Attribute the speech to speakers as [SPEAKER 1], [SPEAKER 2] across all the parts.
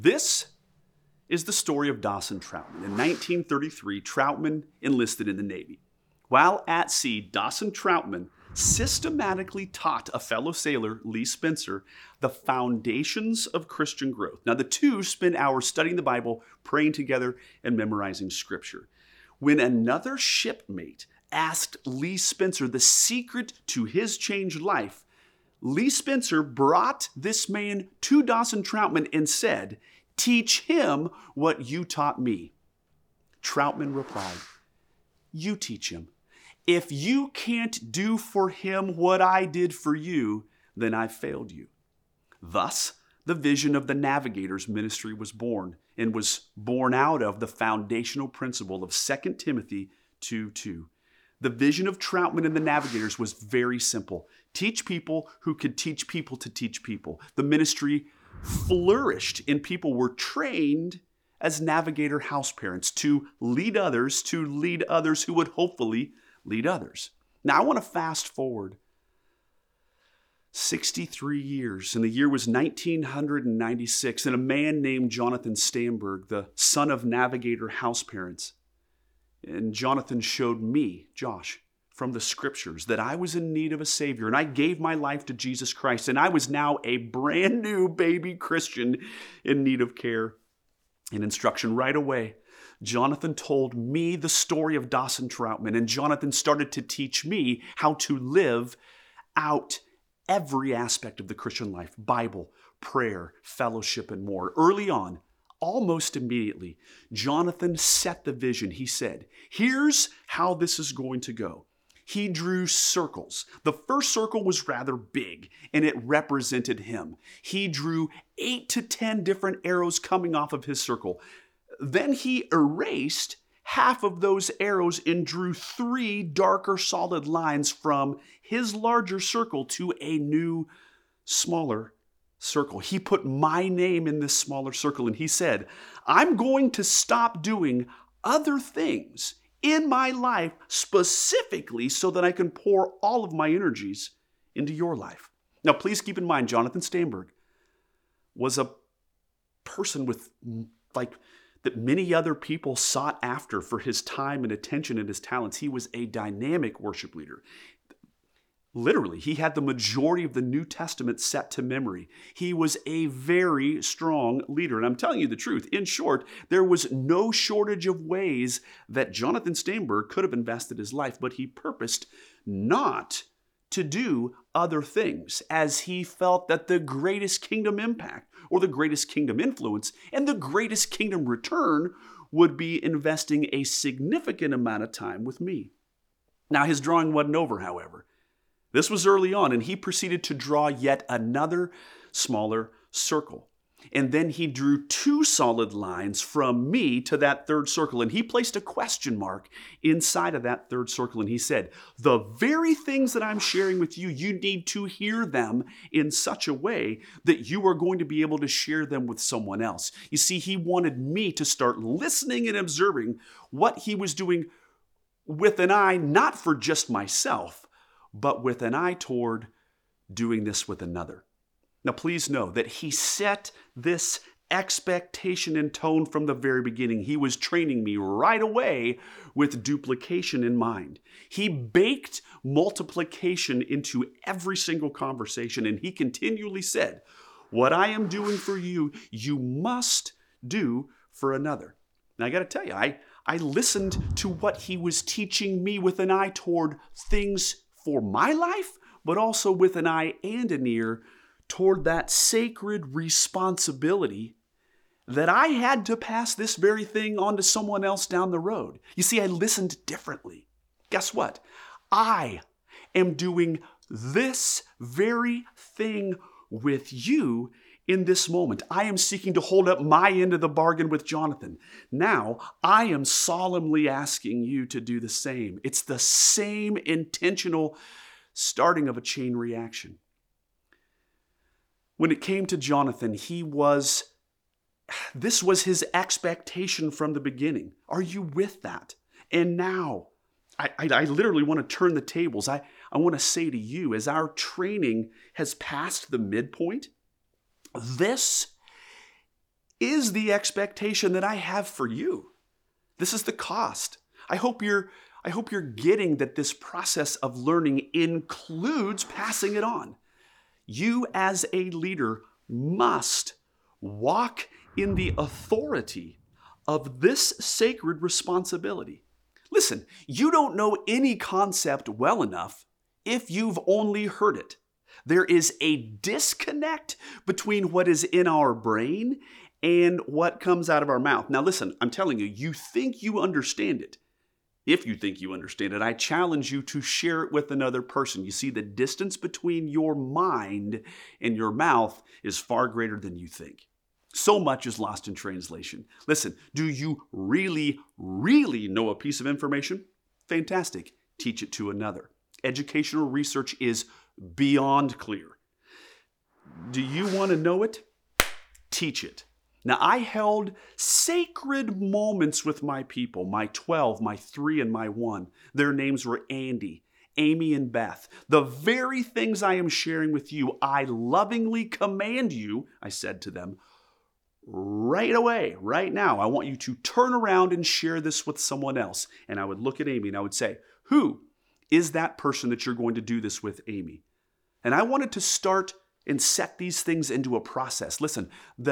[SPEAKER 1] This is the story of Dawson Troutman. In 1933, Troutman enlisted in the Navy. While at sea, Dawson Troutman systematically taught a fellow sailor, Lee Spencer, the foundations of Christian growth. Now, the two spent hours studying the Bible, praying together, and memorizing Scripture. When another shipmate asked Lee Spencer the secret to his changed life, Lee Spencer brought this man to Dawson Troutman and said, "Teach him what you taught me." Troutman replied, "You teach him. If you can't do for him what I did for you, then I failed you." Thus, the vision of the Navigators ministry was born and was born out of the foundational principle of 2 Timothy 2:2. The vision of Troutman and the Navigators was very simple. Teach people who could teach people to teach people. The ministry flourished and people were trained as navigator house parents to lead others who would hopefully lead others. Now I want to fast forward 63 years, and the year was 1996, and a man named Jonathan Stamberg, the son of navigator house parents, and Jonathan showed me, Josh, from the scriptures that I was in need of a Savior, and I gave my life to Jesus Christ, and I was now a brand new baby Christian in need of care and instruction. Right away, Jonathan told me the story of Dawson Troutman, and Jonathan started to teach me how to live out every aspect of the Christian life: Bible, prayer, fellowship, and more. Early on, almost immediately, Jonathan set the vision. He said, "Here's how this is going to go." He drew circles. The first circle was rather big, and it represented him. He drew 8 to 10 different arrows coming off of his circle. Then he erased half of those arrows and drew 3 darker solid lines from his larger circle to a new, smaller circle. He put my name in this smaller circle, and he said, "I'm going to stop doing other things in my life specifically so that I can pour all of my energies into your life." Now, please keep in mind, Jonathan Stamberg was a person with that many other people sought after for his time and attention and his talents. He was a dynamic worship leader. Literally, he had the majority of the New Testament set to memory. He was a very strong leader. And I'm telling you the truth. In short, there was no shortage of ways that Jonathan Stamberg could have invested his life, but he purposed not to do other things, as he felt that the greatest kingdom impact or the greatest kingdom influence and the greatest kingdom return would be investing a significant amount of time with me. Now, his drawing wasn't over, however. This was early on, and he proceeded to draw yet another smaller circle. And then he drew 2 solid lines from me to that third circle, and he placed a question mark inside of that third circle, and he said, "The very things that I'm sharing with you, you need to hear them in such a way that you are going to be able to share them with someone else." You see, he wanted me to start listening and observing what he was doing with an eye not for just myself, but with an eye toward doing this with another. Now, please know that he set this expectation and tone from the very beginning. He was training me right away with duplication in mind. He baked multiplication into every single conversation, and he continually said, "What I am doing for you, you must do for another." Now, I got to tell you, I listened to what he was teaching me with an eye toward things for my life, but also with an eye and an ear toward that sacred responsibility that I had to pass this very thing on to someone else down the road. You see, I listened differently. Guess what? I am doing this very thing with you in this moment. I am seeking to hold up my end of the bargain with Jonathan. Now, I am solemnly asking you to do the same. It's the same intentional starting of a chain reaction. When it came to Jonathan, this was his expectation from the beginning. Are you with that? And now, I literally want to turn the tables. I want to say to you, as our training has passed the midpoint, this is the expectation that I have for you. This is the cost. I hope you're getting that this process of learning includes passing it on. You as a leader must walk in the authority of this sacred responsibility. Listen, you don't know any concept well enough if you've only heard it. There is a disconnect between what is in our brain and what comes out of our mouth. Now listen, I'm telling you, you think you understand it. If you think you understand it, I challenge you to share it with another person. You see, the distance between your mind and your mouth is far greater than you think. So much is lost in translation. Listen, do you really, really know a piece of information? Fantastic. Teach it to another. Educational research is beyond clear. Do you want to know it? Teach it. Now, I held sacred moments with my people, my 12, my 3, and my 1. Their names were Andy, Amy, and Beth. The very things I am sharing with you, I lovingly command you, I said to them, right away, right now, I want you to turn around and share this with someone else. And I would look at Amy and I would say, who is that person that you're going to do this with, Amy? And I wanted to start and set these things into a process. Listen,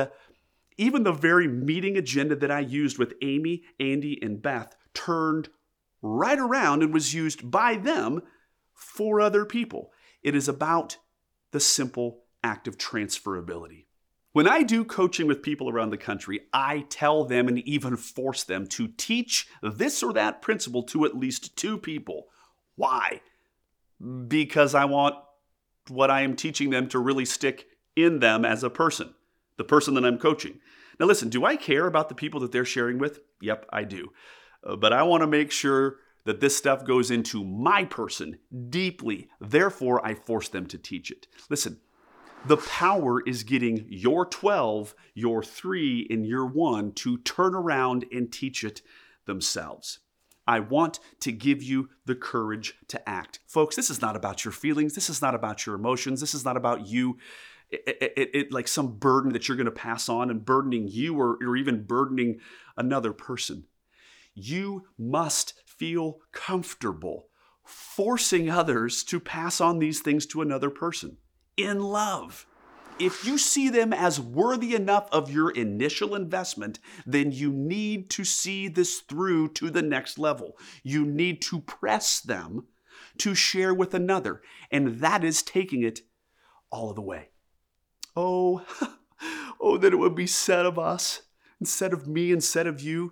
[SPEAKER 1] even the very meeting agenda that I used with Amy, Andy, and Beth turned right around and was used by them for other people. It is about the simple act of transferability. When I do coaching with people around the country, I tell them and even force them to teach this or that principle to at least 2 people. Why? Because I want what I am teaching them to really stick in them as a person, the person that I'm coaching. Now listen, do I care about the people that they're sharing with? Yep, I do. But I want to make sure that this stuff goes into my person deeply. Therefore, I force them to teach it. Listen, the power is getting your 12, your 3, and your 1 to turn around and teach it themselves. I want to give you the courage to act. Folks, this is not about your feelings. This is not about your emotions. This is not about you, like some burden that you're going to pass on and burdening you or even burdening another person. You must feel comfortable forcing others to pass on these things to another person in love. If you see them as worthy enough of your initial investment, then you need to see this through to the next level. You need to press them to share with another, and that is taking it all of the way. Oh, that it would be said of us, instead of me, instead of you,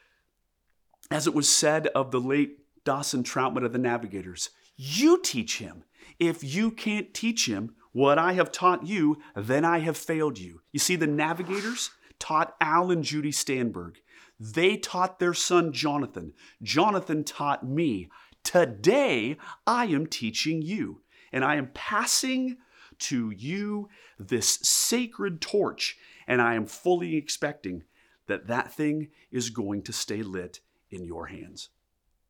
[SPEAKER 1] as it was said of the late Dawson Troutman of the Navigators, you teach him. If you can't teach him what I have taught you, then I have failed you. You see, the Navigators taught Al and Judy Stanberg. They taught their son Jonathan. Jonathan taught me. Today, I am teaching you. And I am passing to you this sacred torch. And I am fully expecting that that thing is going to stay lit in your hands.